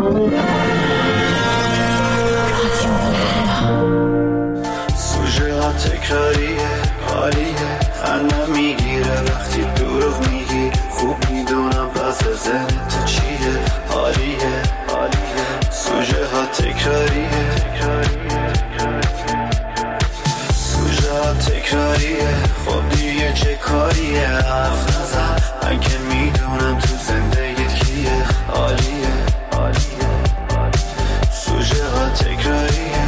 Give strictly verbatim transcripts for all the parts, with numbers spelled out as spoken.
سوژه ها تکراریه، حالیه، خندم میگیره وقتی دروغ میگی. خوب میدونم وضع ذهنت چیه، حالیه حالیه. سوژه ها تکراریه، سوژه ها تکراریه. خب دیگه چه کاریه، حرف نزن، من که میدونم تو زندگیت کیه، حالیه حالیه. سوژه ها تکراریه،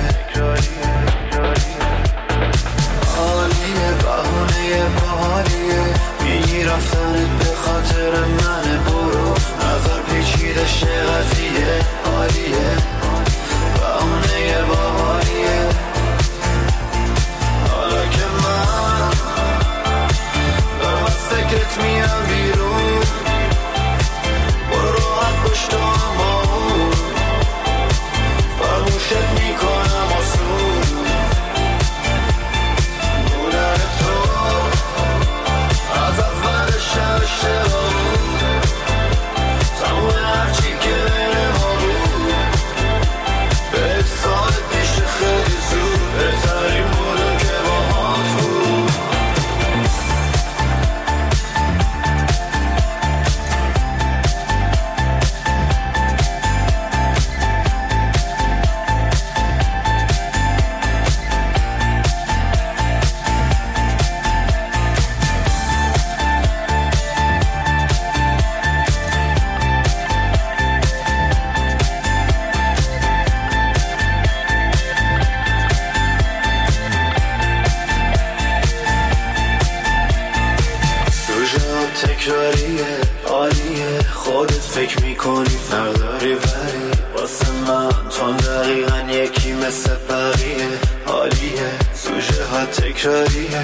حالیه، بهونه باحالیه. میگی رفتنت به خاطر منه، برو نظر پیچیده شه قضیه، حالیه، بهونه باحالیه. حالا که من دارم از فکرت میام بیرون، برو راحت پشت تو هم با اون، فراموشت میکنم آسون. بودن تو از اولش اشتباه بود، تموم هرچی که بین ما بود. به سال پیش خیلی زود بهترین بودم که باهات بود. تکراریه، عالیه، خودت فکر میکنی فرق داری ولی واسه من تو دقیقا یکی مثل بقیه، عالیه. سوژه ها تکراریه،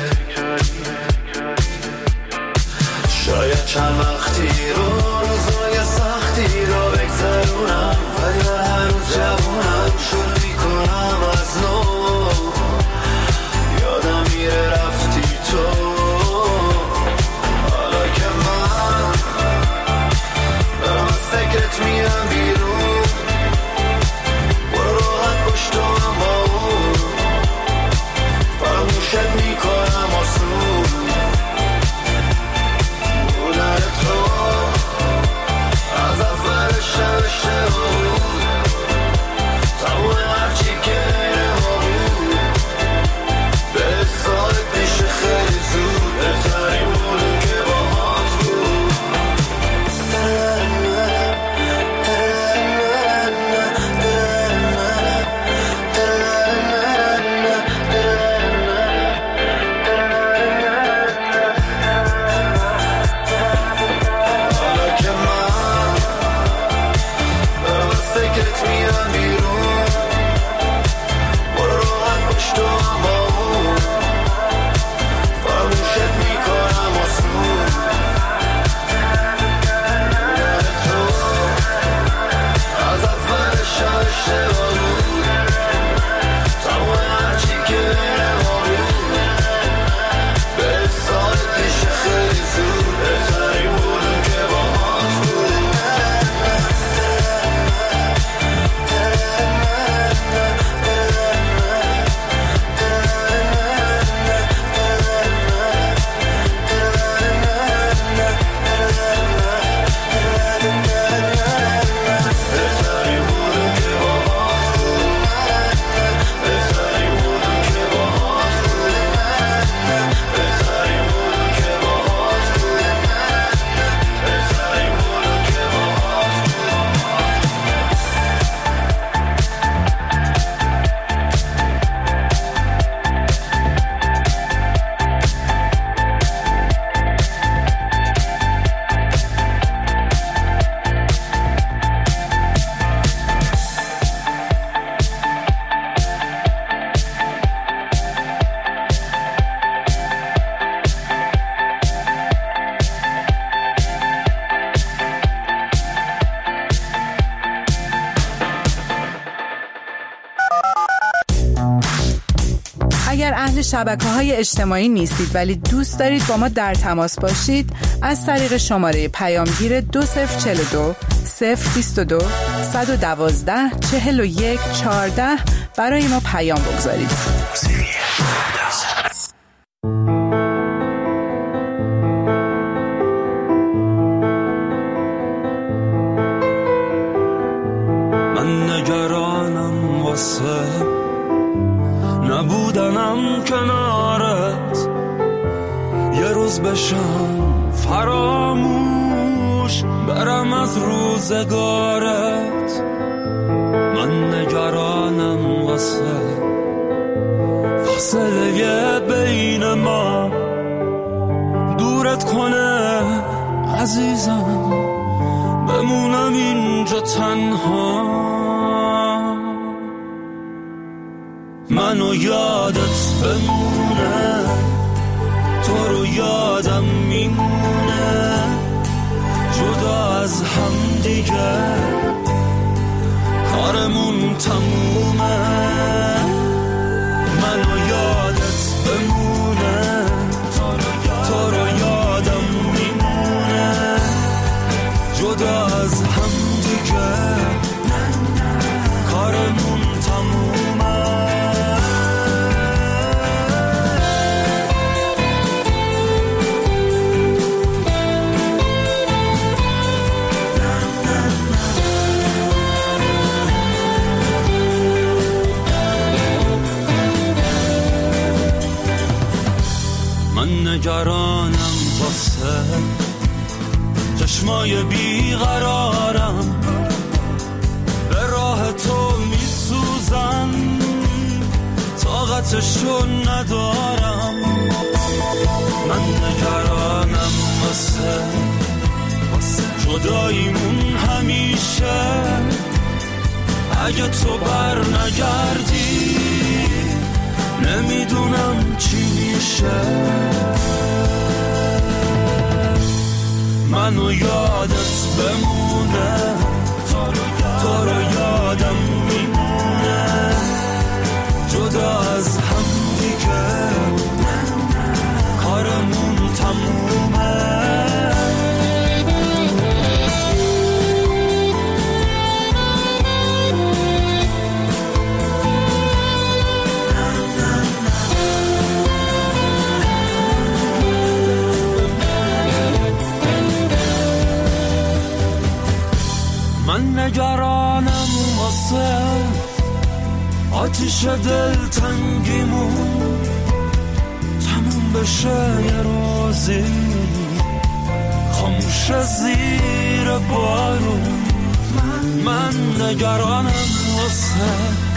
شاید چند وقتی رو روزای سختی رو بگذرونم، ولی من هر روز جوونم شروع میکنم از نو. یادم میره رفتی تو، فکرت میام بیرون، برو راحت پشت تو هم با اون، فراموشت میکنم آسون. بودن تو از اولش اشتباه بود، تموم هرچی که بین ما بود. به سال پیش خیلی زود بهترین بودم که باهات بود. اگر اهل شبکه‌های اجتماعی نیستید ولی دوست دارید با ما در تماس باشید، از طریق شماره پیامگیر دو صفر چهار دو صفر بیست و دو صد و دوازده چهل و یک چهارده برای ما پیام بگذارید. من نگرانم واسه نبودنم کنارت، یه روز بشم فراموش برم از روزگارت. من نگرانم واسه فاصله بین ما دورت کنه عزیزم، بمونم اینجا تنها. منو یادت بمونه، تو رو یادم میمونه، جدا از هم دیگه کارمون تمومه. منو یادت بمونه، تو رو یادم میمونه، جدا از هم دیگه کارمون تمومه. من نگرانم واسه چشمای بیقرارم، به راه تو میسوزم، طاقتشو ندارم. من نگرانم واسه جداییمون همیشه، اگه تو بر نگردی نمیدونم چی میشه. منو یادت بمونه، تو رو یادم میمونه، جدا از هم دیگه کارمون تمومه. من نگرانم واسه آتیش دلتنگیمون تموم بشه، یه روزی خاموش زیر بارون. من نگرانم واسه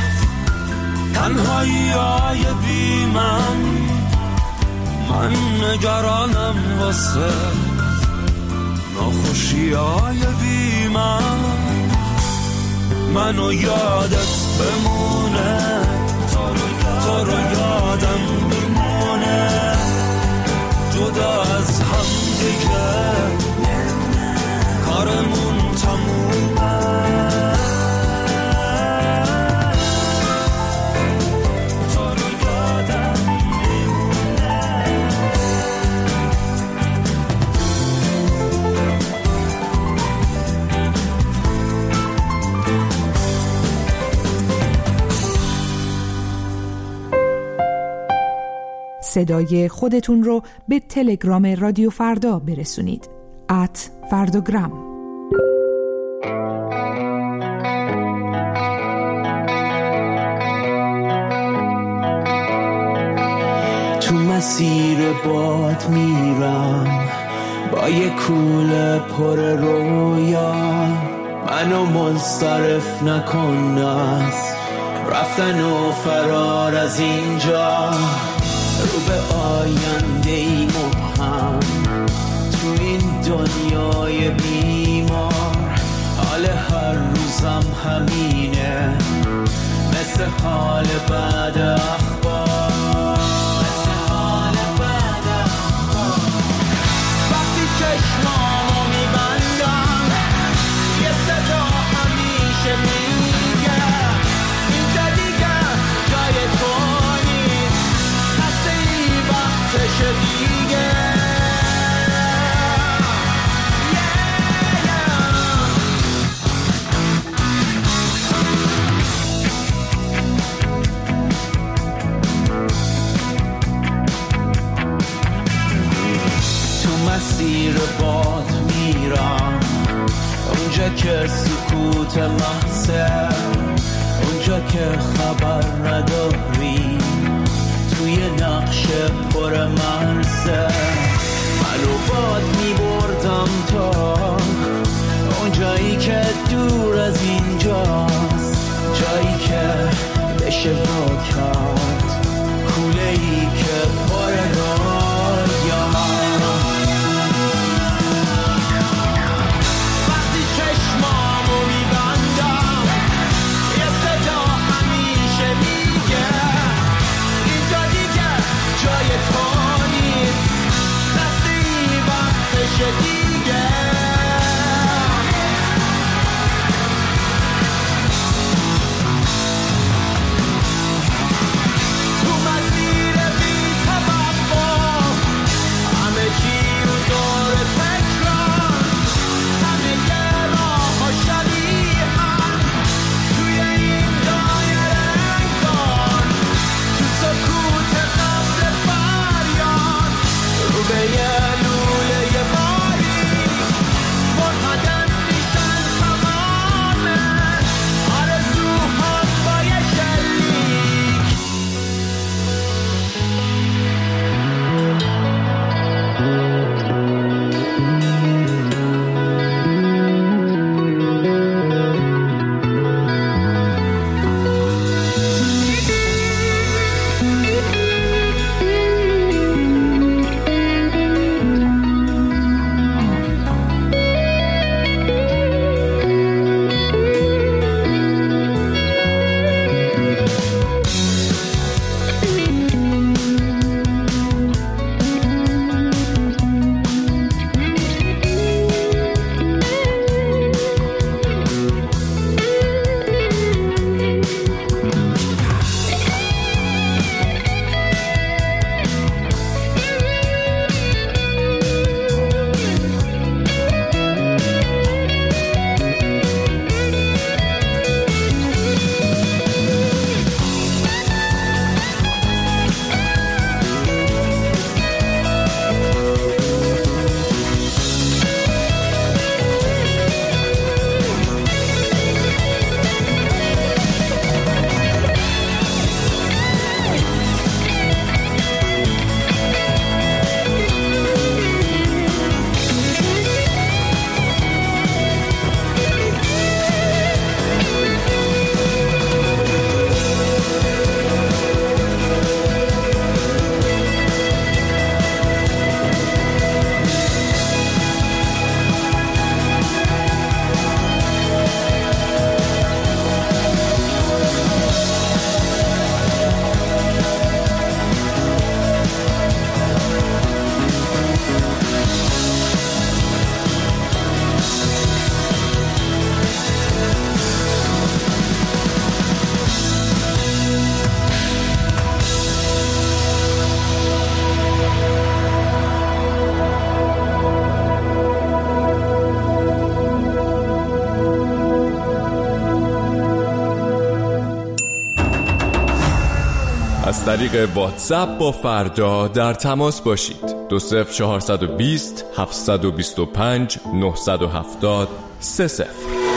تنهایی های بی من، من نگرانم واسه ناخوشی های بی من. منو یادت بمونه، تو رو یادم میمونه، جدا از هم دیگه کارمون تمومه. صدای خودتون رو به تلگرام رادیو فردا برسونید. ات فرداگرام. تو مسیر باد میرم با یه کوله پر رویا، منو منصرف نکن از رفتن و فرار از اینجا. رو به آینده ای مبهم تو این دنیای بیمار، حال هر روزم همینه مثل حال بعد اخبار، مثل حال بعد اخبار. وقتی چشمامو میبندم یه صدا همیشه میگه اینجا دیگه جای تو چه دیگه. که سکوت محضه، اونجا که خبر نداری توی نقش پر مرزه. منو باد میبردم تا اونجایی که دور از اینجاست، جایی که بشه رو کرد کوله ای که پر رویا. وقتی چشمامو میبندم یه صدا همیشه میگه اینجا دیگه جای تو نیست، رسیدی وقتشه دیگه. از طریق واتساپ با فردا در تماس باشید. دو صفر چهارصد و بیست هفتصد و بیست و پنج نهصد و هفتاد سه صفر.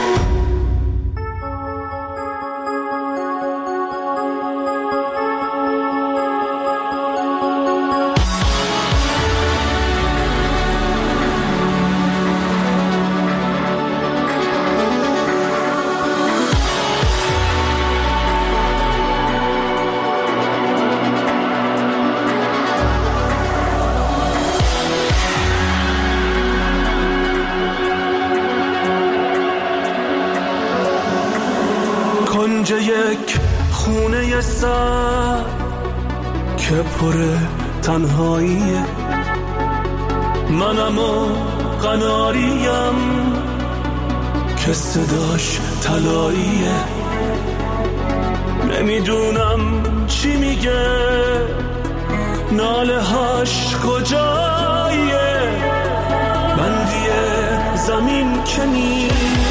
کنج یک خونه سر که پر تنهاییه، منم و قناریم که صداش طلاییه. نمیدونم چی میگه، ناله هاش کجاییه، بندی زمین که نیست،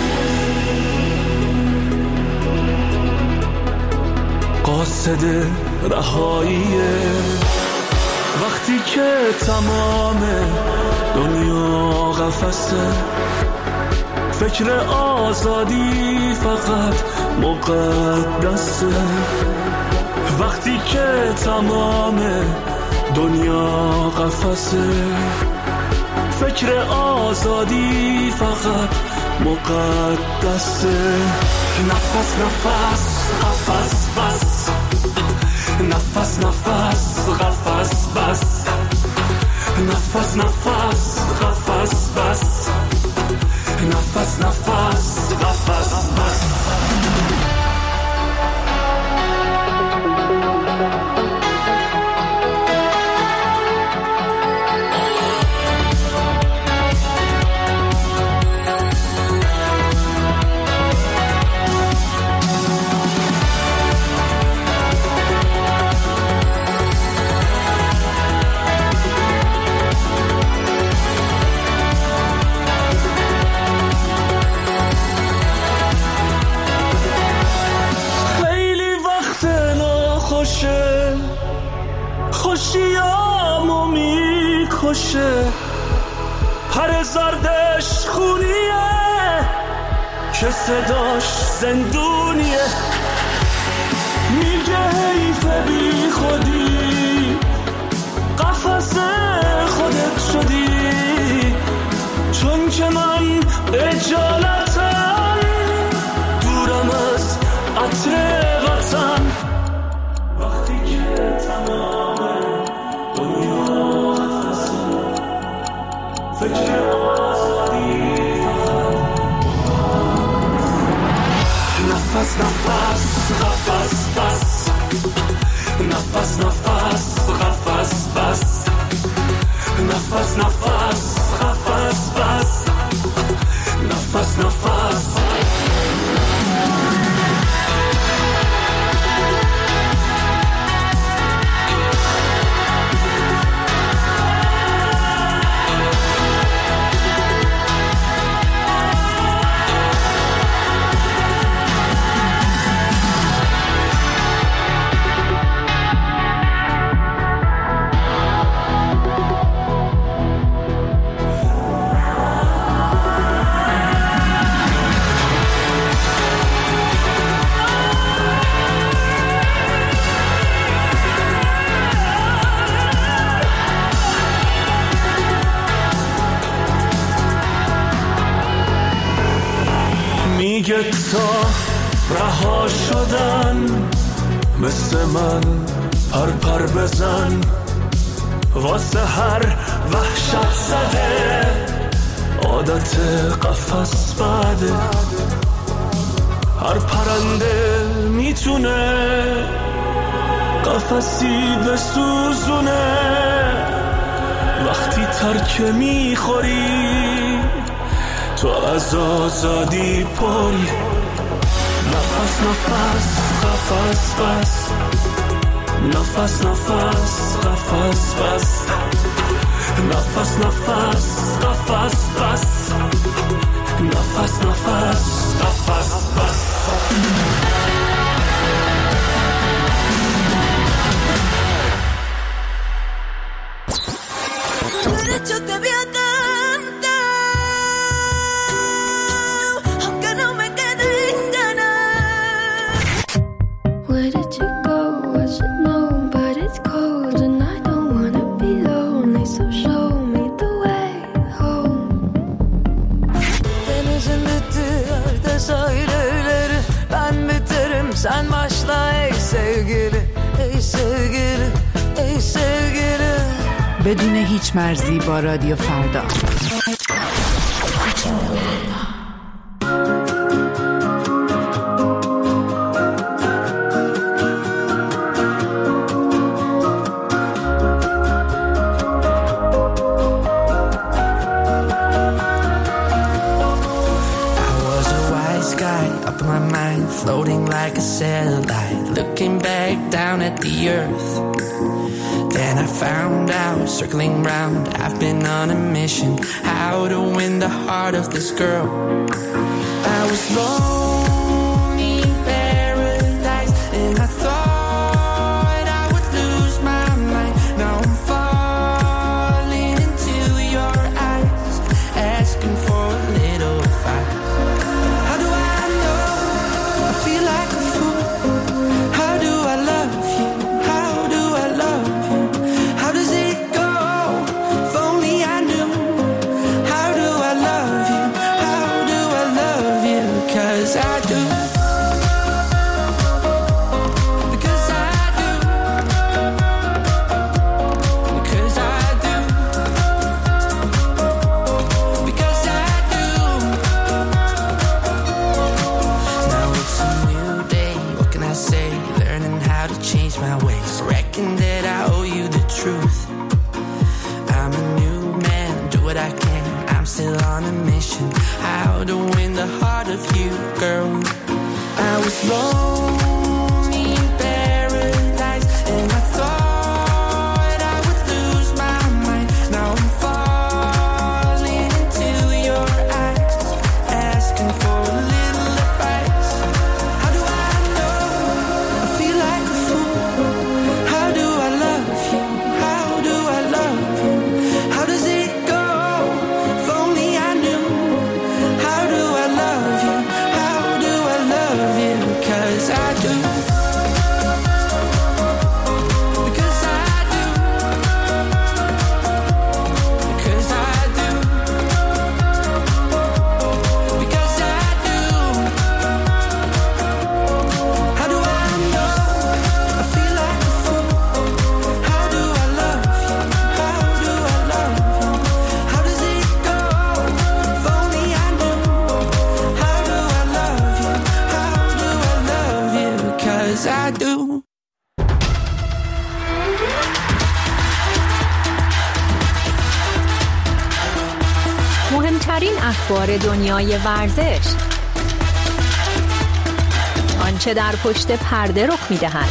قاصد رهاییه. وقتی که تمام دنیا قفسه، فکر آزادی فقط مقدسه. وقتی که تمام دنیا قفسه، فکر آزادی فقط مقدسه. نفس نفس قفس بس، نفس نفس قفس بس، نفس نفس قفس بس، نفس نفس قفس بس. خوشیامو میکشه، پر زردش خونیه که صداش زندونیه. میگه حیفه بی خودی قفس خودت شدی، چون که من اجالتم دورم از عطر وطن. وقتی که تمام دنیا قفسه، فکر آزادی نفس نفس قفس بس، نفس نفس قفس بس، نفس نفس قفس بس، نفس نفس. میگه تا رها شدن مثل من پر پر بزن، واسه هر وحشت زده عادت قفس بده. هر پرنده میتونه قفسی بسوزونه، وقتی ترک میخوری تو از آزادی پری. نفس نفس قفس بس، نفس نفس قفس بس، نفس نفس قفس بس، نفس نفس قفس بس. Sen başla ey sevgili, ey sevgili, ey sevgili. بدون هیچ مرزی با رادیو فردا. Floating like a satellite, looking back down at the earth. Then I found out, circling round, I've been on a mission, how to win the heart of this girl. I was lonely in paradise, and I thought I would lose my mind. Now I'm falling into your eyes, asking for a little advice. girl. I was lonely in paradise, and I thought I would lose my mind. Now I'm falling into your eyes, asking for a little advice. How do I know? I feel like a fool. How do I love you? How do I love you? How does it go? If only I knew. How do I love you? How do I love you? 'Cause I do. Because I do. Because I do. Because I do. How do I know? I feel like a fool. How do I love you? How do I love you? How does it go? If only I knew. How do I love you? How do I love you? 'Cause I do. مهمترین اخبار دنیای ورزش، آنچه در پشت پرده رخ می‌دهد،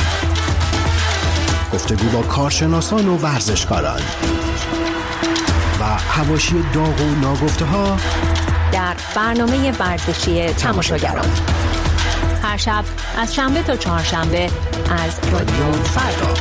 گفتگو با کارشناسان و ورزشکاران و حواشی داغ و ناگفته‌ها در برنامه ورزشی تماشاگران. هر شب از شنبه تا چهارشنبه از رادیو فردا.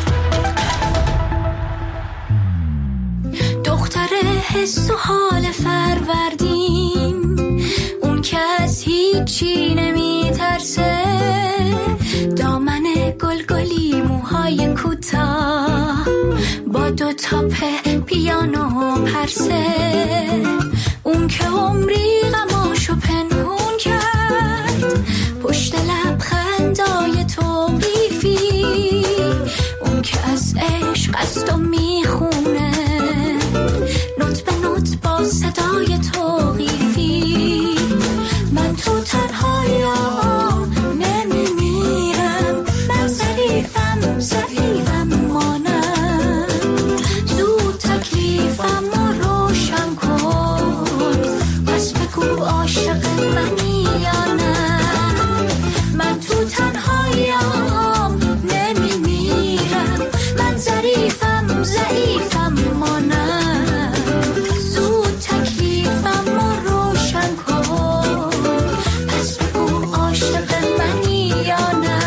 دختر حس و حال فروردین، اون که از هیچی نمی ترسه، دامن گلگلی موهای کوتاه با دو تاپ پیانو پرسه، اون که عمری غماشو پنهون کرد پشت لبخندای توقیفی، اون که از عشق است و میخونه نوت به نوت با صدای توقیفی. من تو تنهایم نمیمیرم، من ظریفم ضعیفم مانم، زود تکلیفم رو روشن کن، پس بگو عاشق منی یا نه. من تو تنهایم نمیمیرم، من ظریفم ضعیفم مانم، زود تکلیفم رو روشن کن، پس بگو عاشق منی یا نه.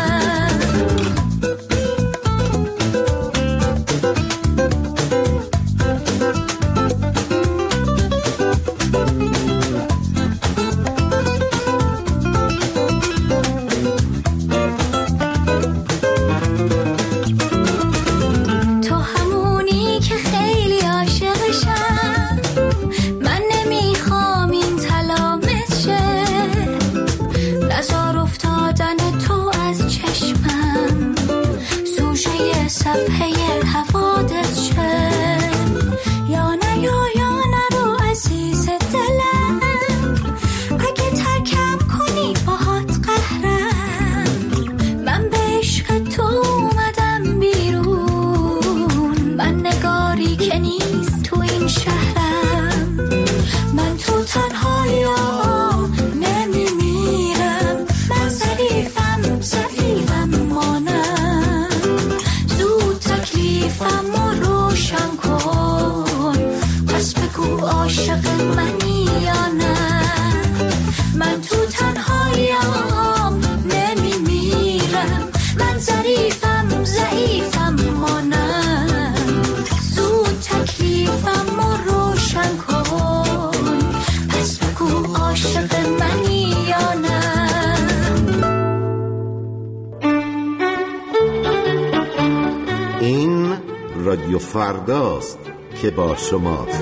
تو همونی که خیلی عاشقشم، من نمیخوام این تلامس شه، نزار افتادن تو از چشمم سوژه صفحه حوادث شه. یا نه یا یا نرو عزیز دلم، اگه ترکم کنی باهات قهرم، من به عشق تو اومدم بیرون، من نگاری که نیست تو این شهرم. من تو تنهایم نمیمیرم، من ظریفم ضعیفم مانم، زود تکلیفم رو روشن کن، پس بگو عاشق منی یا نه. من تو تنهایم نمیمیرم، من ظریفم ضعیفم مانم، زود تکلیفم رو روشن کن، پس بگو عاشق منی یا نه. این رادیو فرداست که با شماست.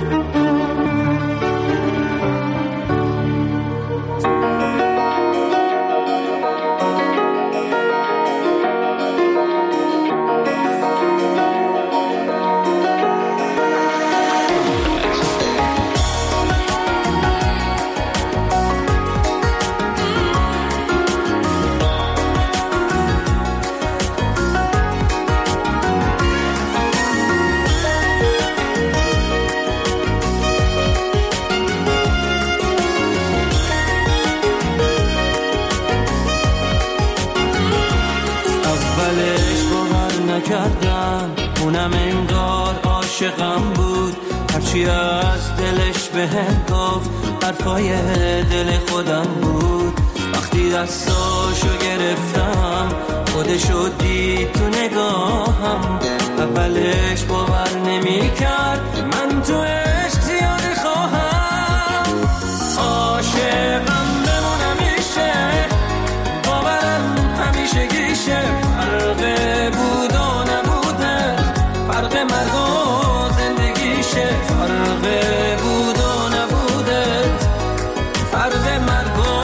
کردم، اونم انگار عاشقم بود، هرچی از دلش بهم گفت حرفای دل خودم بود. وقتی دستاشو گرفتم خودشو دید تو نگاهم، اولش باور نمی کرد من تو عشق زیاده خواهم. عاشقم بمونم میشه، باورم همیشه گیشه، فرق بود و نبوده، فرق مرگ و زندگیشه، فرق بود و نبوده، فرق مرگ و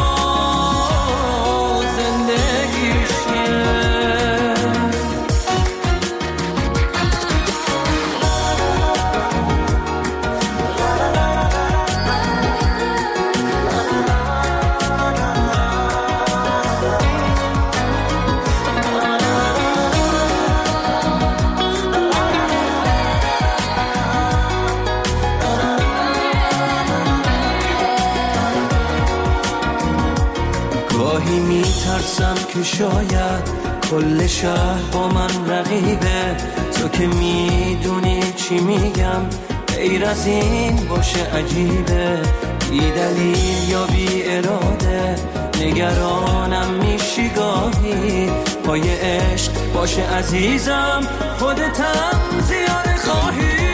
میترسم که شاید کل شهر با من رقیبه، تو که میدونی چی میگم، غیر از این باشه عجیبه، بی دلیل یا بی اراده نگرانم میشی گاهی، پای عشق باشه عزیزم، خودتم زیاده خواهی.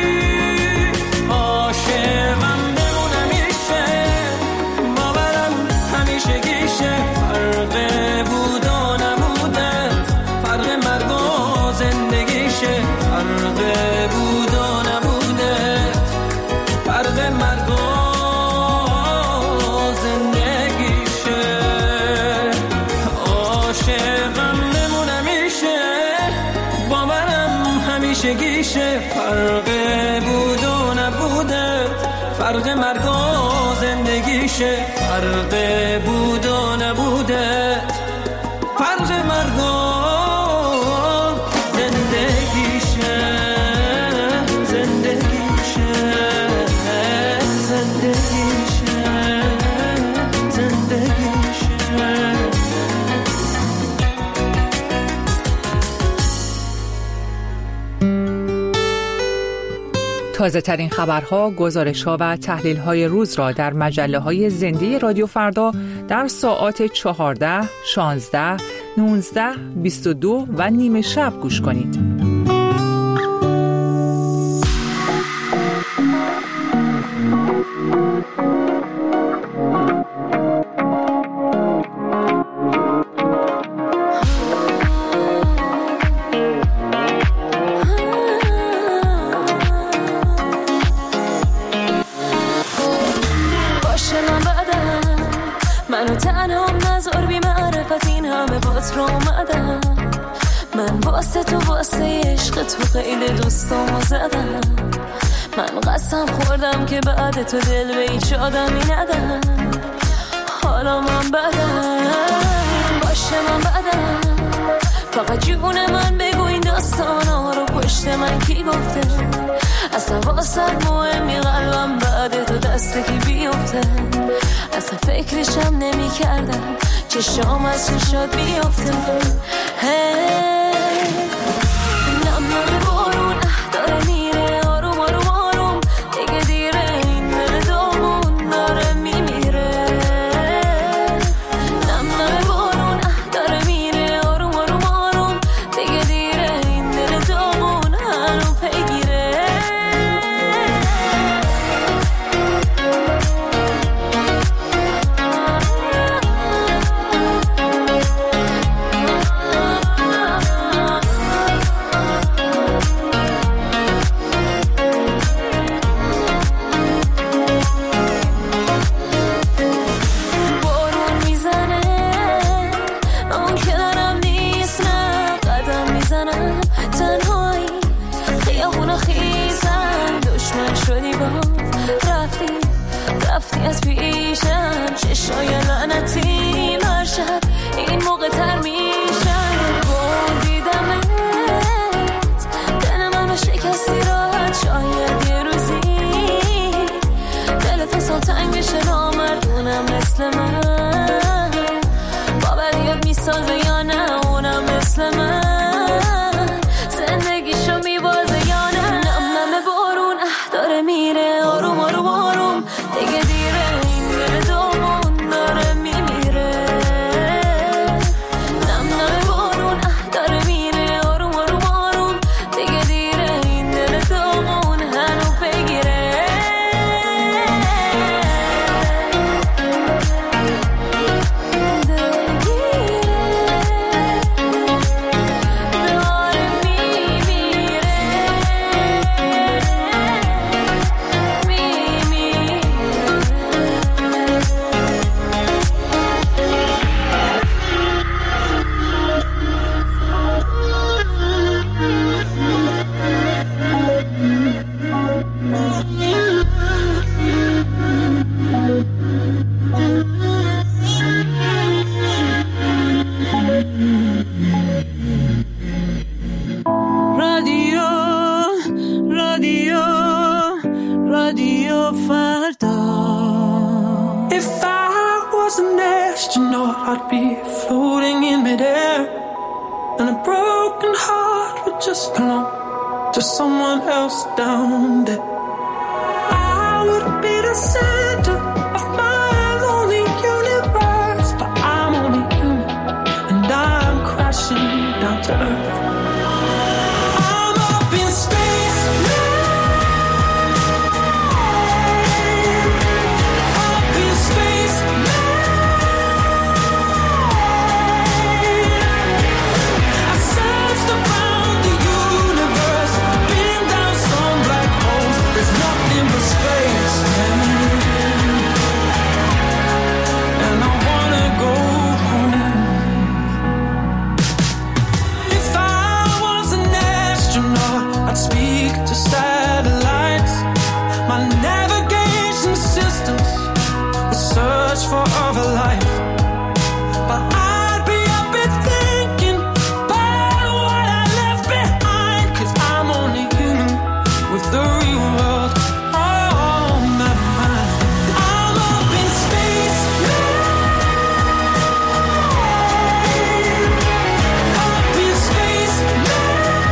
عاشقم بمونم میشه، باورم همیشه گیشه، فرق بود و نبوده، فرق مرگ و زندگیشه، فرق بود و نبوده، فرق مرگ و زندگیشه. عاشقم بمونم میشه، باورم همیشه گیشه، فرق بود و نبوده، فرق مرگ و زندگیشه، فرق بود و نبوده، فرق مرگ و زندگیشه، زندگیشه، زندگیشه، زندگیشه. تازه ترین خبرها، گزارش‌ها و تحلیل‌های روز را در مجله‌های زنده رادیو فردا در ساعات چهارده، شانزده، نوزده، بیست و دو و نیمه شب گوش کنید. من واسه تو واسه عشق تو خیلی دوستامو زدم، من قسم خوردم که بعد تو دل به هیچ آدمی ندم، حالا من بدم باشه، من بدم فقط جون من بگو این داستانا رو پشت من کی گفته، اصلا واسه مهمی قلبم بعد تو دست کی بیفته، اصلا فکرشم نمی کردم چشام از چشات بیفته. هی نمه بارون داره میره آروم آروم آروم، دیگه دیره این دل دامون داره میمیره، نمه بارون داره میره آروم آروم آروم، دیگه دیره این دل دامون هنو پیگیره. رفتی از پیشم، چشای لعنتی مرشد این موقع تر میشن، بردیدمت دل منو شکستی راحت، شاید یه روزی دلت اصلا تنگ بشه نامردونم مثل من، باوریت میسازه یا نه اونم مثل من، زندگی thought I'd be floating in midair, and a broken heart would just belong to someone else down there. I would be the center of my lonely universe, but I'm only human, and I'm crashing down to earth. I'm up in space now. Up in space now. I searched around the universe, been down some black holes. There's nothing but space now. And I wanna go home. If I was an astronaut, I'd speak to satellites. My navigation systems would search for other life. But I'd be up and thinking about what I left behind, 'cause I'm only human with the real world on my mind. I'm up in space now. Up in space now.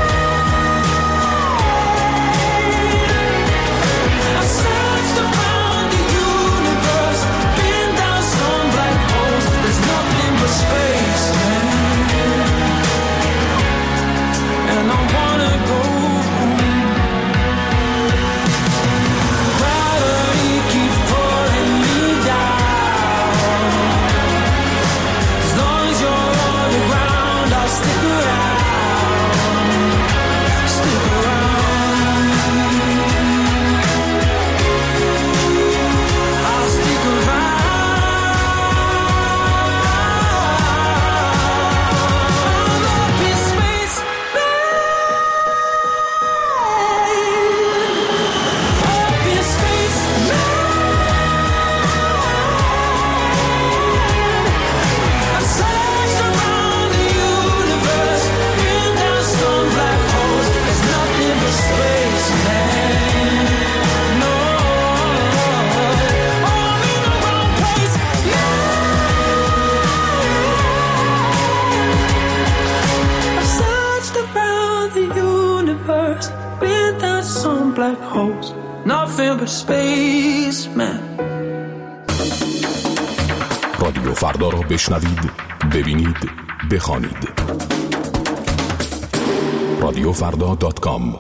I searched around the universe, been down some black holes. There's nothing but space now. And I wanna go home. Gravity keeps pulling me down. As long as you're on the ground, I'll stick around. Stick around. I'll stick around. I'm up in space, up in space now. I've searched around the universe, been down some black holes. There's nothing but space now. No, I'm in the wrong place now. I've searched around the universe, been down some black holes. Nothing but space, man. رادیو فردا را بشنوید، ببینید، بخوانید. رادیو فردا دات کام.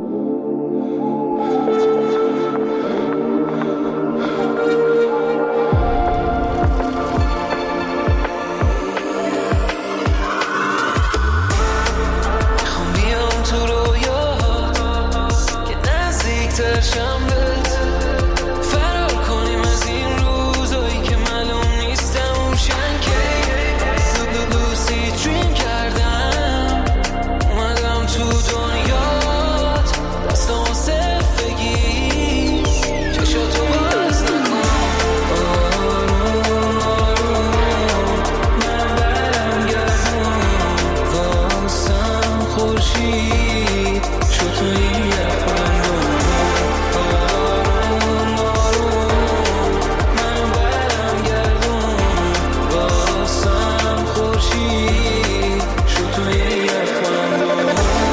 میخوام بیام تو رویاهات که نزدیکتر شم بهت، فرار کنیم از این روزایی که معلوم نیستم روشن که لوسی دریم کردم، اومدم تو دنیات دستم صرف بگیر، چشاتو باز نکن. آروم آروم من برم گردون، واسم خورشید شد تو این یخبندون. آروم آروم من برم گردون، واسم خورشید شد تو این یخبندون.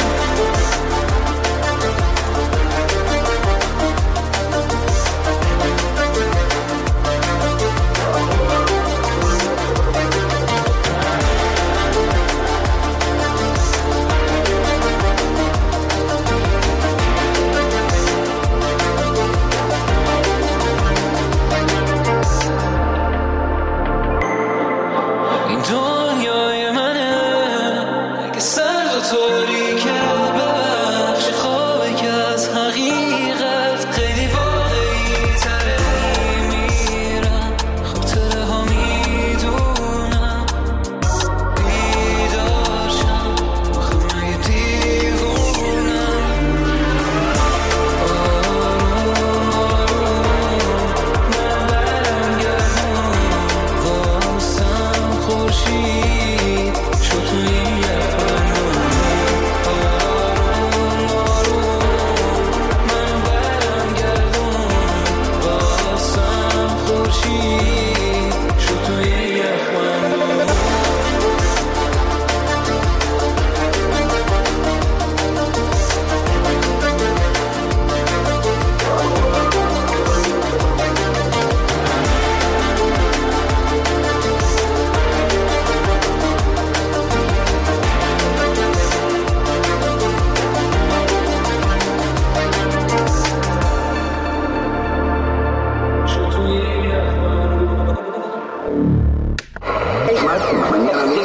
این دنیای منه، اگه سرد و تاریکه ببخش خوابه که از حقیقت خیلی واقعی تره. میمیرم خاطره ها میدونم، بیدار شم آخه مگه دیوونم. آروم آروم من برم گردون، واسم خورشید شد تو این یخبندون. آروم آروم من برم گردون، واسم خورشید شد تو این یخبندون.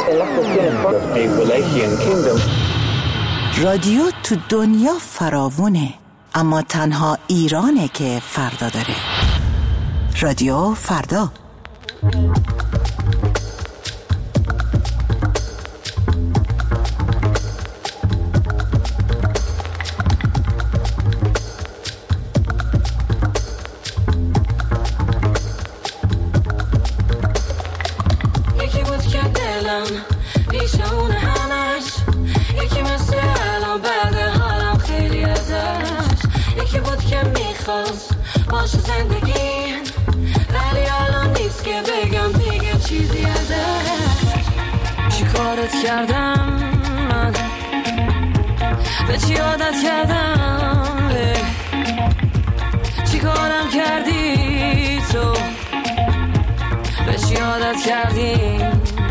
رادیو تو دنیا فراوونه، اما تنها ایرانه که فردا داره. رادیو فردا. یکی بود که دلم پیش اون همش، یکی مثل الان بعد حالم خیلی ازش، یکی بود که میخواست باشه زندگیم، ولی الان نیست که بگم دیگه چیزی ازش. چی کارت کردم من، به چی عادت کردم، چی کارم کردی تو، به چی عادت کردی،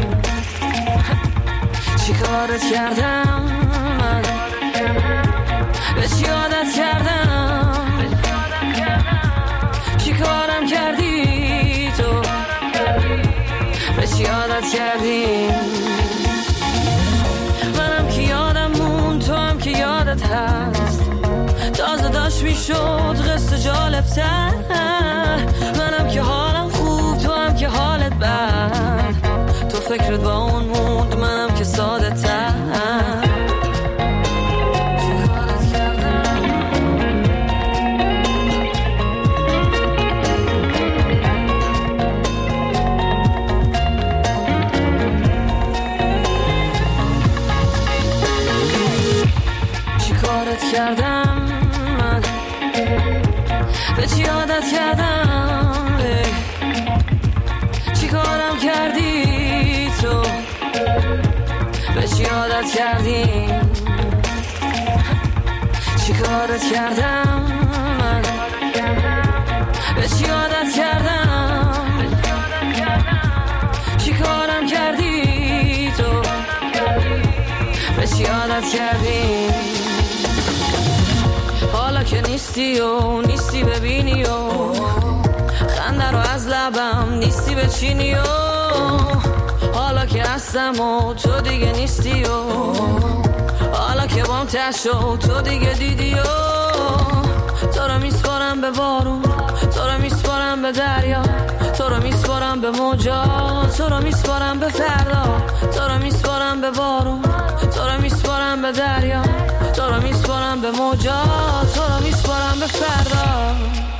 چی کارت کردم من، به چی عادت کردم، چی کارم کردی تو، به چی عادت کردی. منم که یادم مون، تو هم که یادت هست، تازه داشت میشد قصه جالب تر. منم که حالم خوب، تو هم که حالت بد، تو فکرت با اون موند، منم که ساده تر. کردم من، به چی عادت کردم، چی کارم کردی تو، به چی عادت کردی، چی کارت کردم من، به چی عادت کردم، چی کارم کردی تو، به چی عادت کردی. حالا که نیستی و نیستی ببینی و خنده رو از لبم نیستی بچینی و حالا که هستم و تو دیگه نیستی و حالا که بام تشو تو دیگه دیدی و تو رو میسپارم به بارون، تو رو میسپارم به دریا، تو رو میسپارم به موجا، تو رو میسپارم به فردا، تو رو میسپارم به بارون، تو رو میسپارم به دریا، تو رو میسپارم به موجا، تو رو میسپارم به فردا.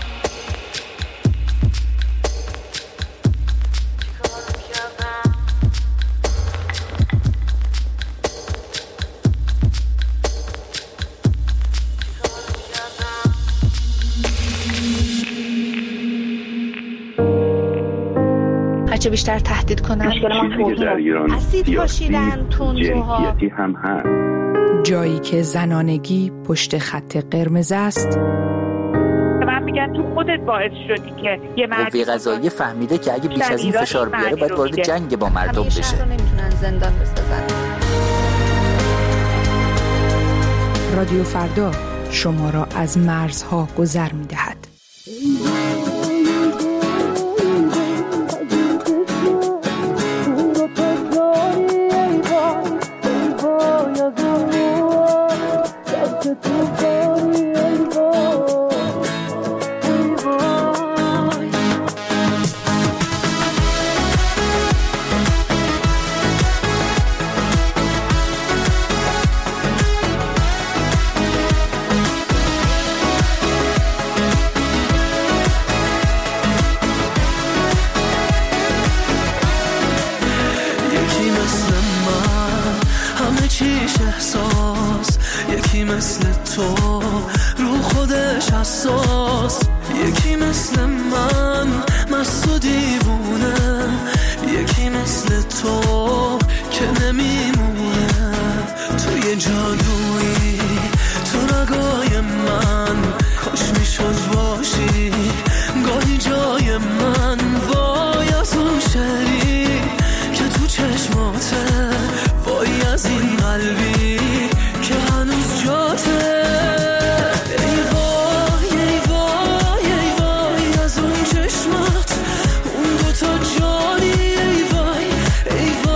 هرچه بیشتر تهدید کنن چیزی در ایران سیاسی جنسیتی هم هست. جایی که زنانگی پشت خط قرمز است. من میگن تو خودت باعث شدی که یه مردی قوه قضاییه فهمیده که اگه بیش از این فشار بیاره باید وارد جنگ با مردم بشه. همیشه نمیتونن زندان بسازن. رادیو فردا شما را از مرزها گذر میدهد. ای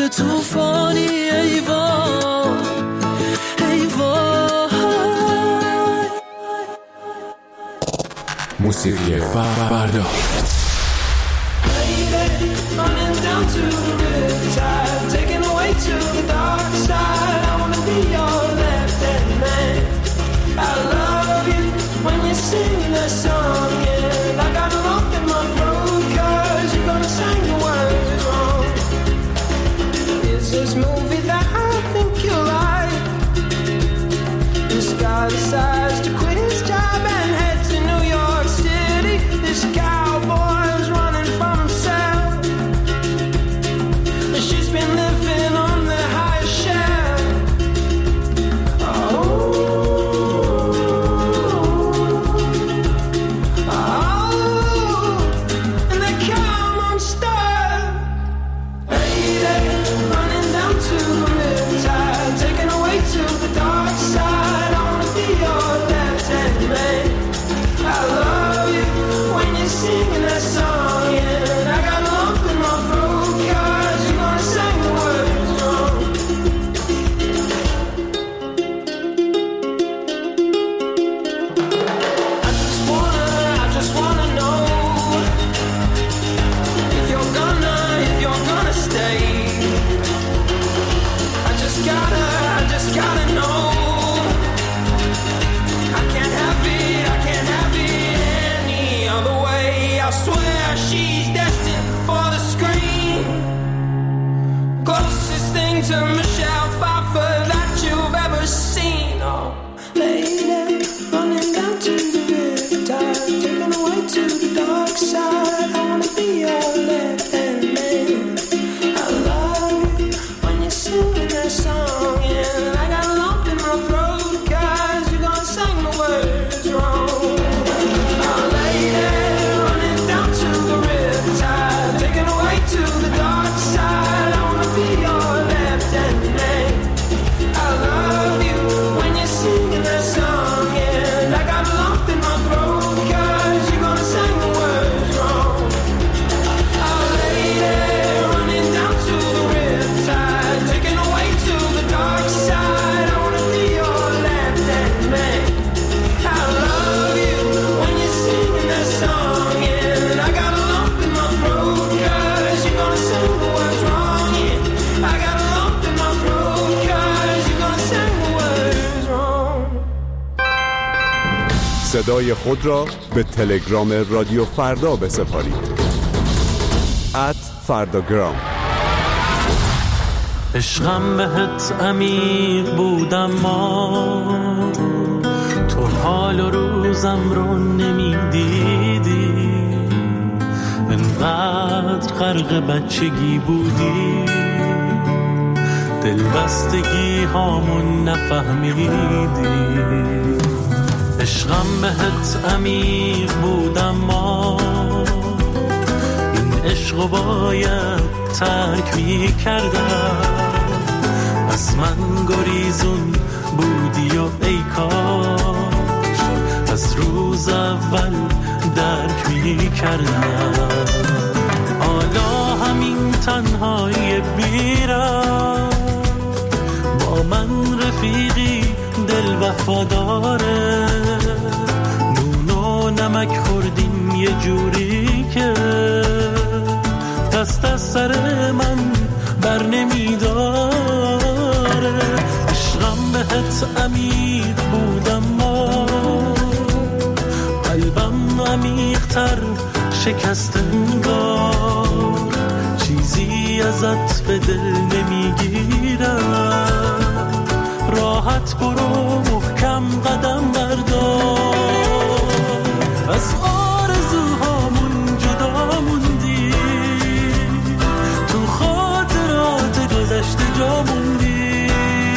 توفانی ای وای ای وای. موسیقی فردا. Running down to the riptide, taken away to the dark side. I wanna be your left-hand man. I love you when you sing that song, yeah. I got a lump in my throat 'cause you're gonna sing the words wrong. It's this movie that I think you like. This guy decides to quit his job and head to New York City. This cowboy's running from himself. She's been living on the highest shelf. Oh, oh, and they come unstuck. Lady, running down to the riptide, taken away to the dark side. I wanna be your left-hand man. I love you when you're singing that song, yeah. I got a lump in my throat 'cause you're gonna sing the words wrong. I just wanna, I just wanna know if you're gonna, if you're gonna stay. I just gotta, I just gotta know. I can't have it, I can't have it any other way. I swear she's destined for the screen. Closest thing to Michelle Pfeiffer that you've ever seen. Oh, lady, running down to the riptide, taken away to the dark side. I wanna be your left-hand man. I love you when you're singing that song, yeah. I got a lump in my throat 'cause you're gonna sing the words wrong. Oh, lady, running down to the riptide, taken away to the dark side. I wanna be your left-hand man. I love you when you're singing that song, yeah. I got a lump in my throat 'cause you're gonna sing the words wrong. Oh, lady, running down to the riptide, taken away to the dark side. I wanna be your left-hand man. I love you when you're singing that song, yeah. I got a lump in my throat 'cause you're gonna sing the words wrong, yeah. I got a lump in my throat 'cause you're gonna sing the words wrong. صدای خود را به تلگرام رادیو فردا بسپارید. ات فرداگرام. عشقم بهت عمیق بودم ما، تو حال و روزم رو نمیدیدی. انقدر غرق بچگی بودی، دلبستگی هامون نفهمیدی. عشقم بهت عمیق بودم ما، این عشقو باید ترک می کردم. از من گریزون بودی و ای کاش از روز اول درک می کردم. حالا همین تنهایی بیرم، با من رفیقی دل وفاداره. نون و نمک خوردیم یه جوری که دست از سر من بر نمیداره. عشقم بهت عمیق بودم ما، قلبم عمیق‌تر شکست انگار. چیزی ازت به دل نمیگیرم، راحت برو محکم قدم بردار. از آرزوهامون جدا موندی، تو خاطرات گذشته جا موندی.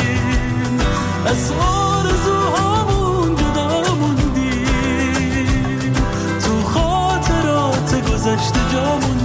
از آرزوهامون جدا موندی، تو خاطرات گذشته جا موندی.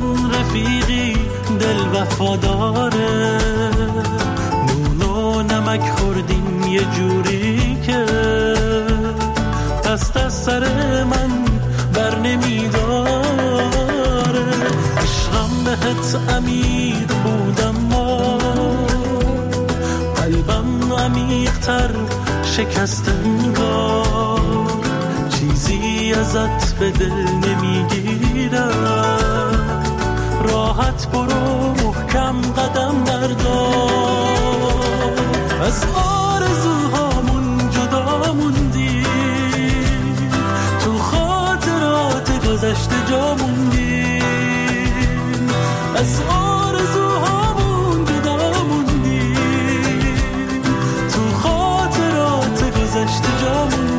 رفیقی دل وفاداره، نون و نمک خوردیم یه جوری که دست از سر من بر نمیداره. عشقم بهت امیر بودم ما، قلبم عمیق‌تر شکست انگار، چیزی ازت به دل نمیگیرم. راحت برو محکم قدم بردار، از آرزوهامون جدا موندی، تو خاطرات گذشته جا موندی، از آرزوهامون جدا موندی، تو خاطرات گذشته جا موندی.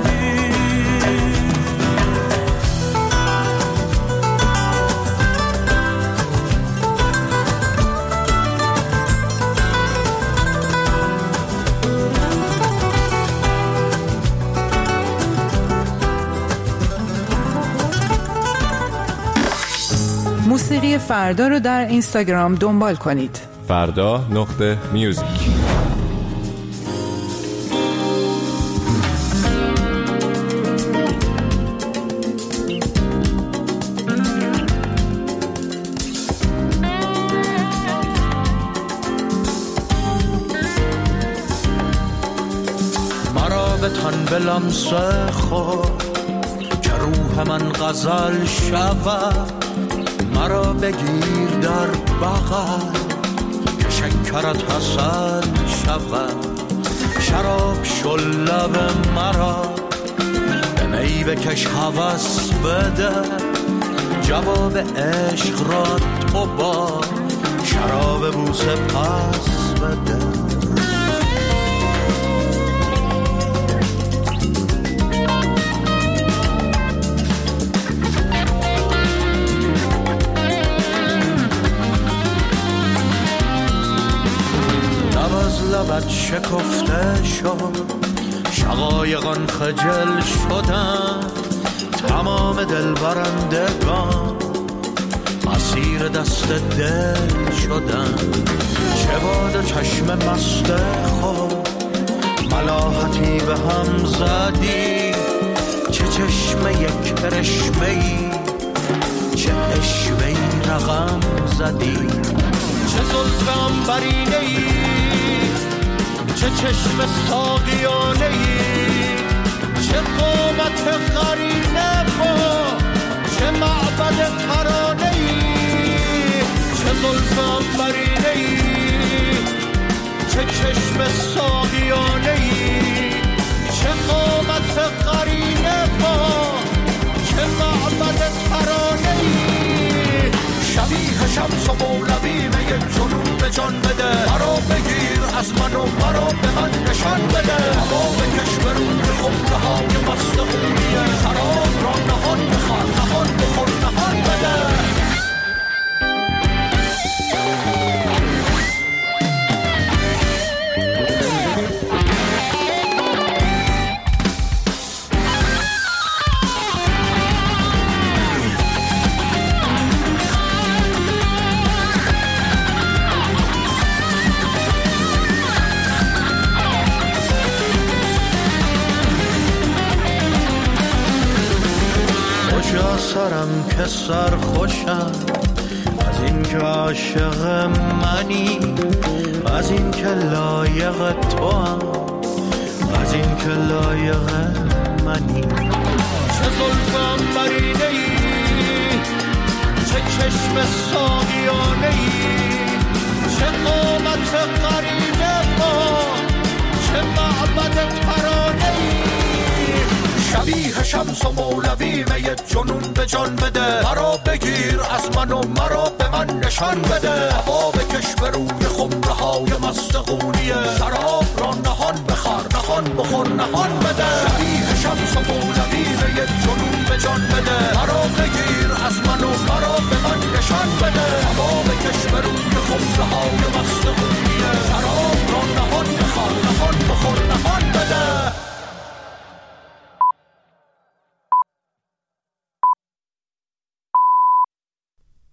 موسیقی فردا رو در اینستاگرام دنبال کنید. فردا نقطه میوزیک. مرا به تن بلمس خود که روح من غزل شود، مرا بگیر در بغل که شکرت حسن شود. شراب شل لب مرا به می بکش هوس بده، جواب عشق را تو با شراب بوسه پس بده. لبت شکفته شد، شقایقان خجل شدن، تمام دل برندگان مسیر دست دل شدن. چه باد چشم مست خود ملاحتی به هم زدی، چه چشم یک کرشمه‌ای، چه اشوه‌ای رقم زدی. چه زلف عنبرینه‌ای، چه چشم ساقیانه‌ای، چه قامت قرینه با چه معبد ترانه‌ای. چه زلف عنبرینه‌ای، چه چشم ساقیانه‌ای، چه قامت قرینه با چه معبد ترانه‌ای. شبیه شمس و مولوی می جنون به جان بده، مرا بگیر از من و مرا به من نشان بده. هوا بکش به روی خمره های مست خونیه، شراب را نهان بخور نهان بخور نهان بده. سرم که سر خوشم از این که عاشق منی، از این که لایق تو هم، از این که لایق منی. چه زلف عنبرینه‌ای، چه چشم ساقیانه‌ای، چه قامت قرینه با چه معبد ترانه‌ای. شبیه شمس و مولوی می جنون به جان بده، مرا بگیر از من و مرا به من نشان بده. هوا بکش به روی خمره های مست خونیه، شراب را نهان بخور نهان بخور نهان بده. شبیه شمس و مولوی می جنون به جان بده، مرا بگیر از من و مرا به من نشان بده. هوا بکش به روی خمره های مست خونیه،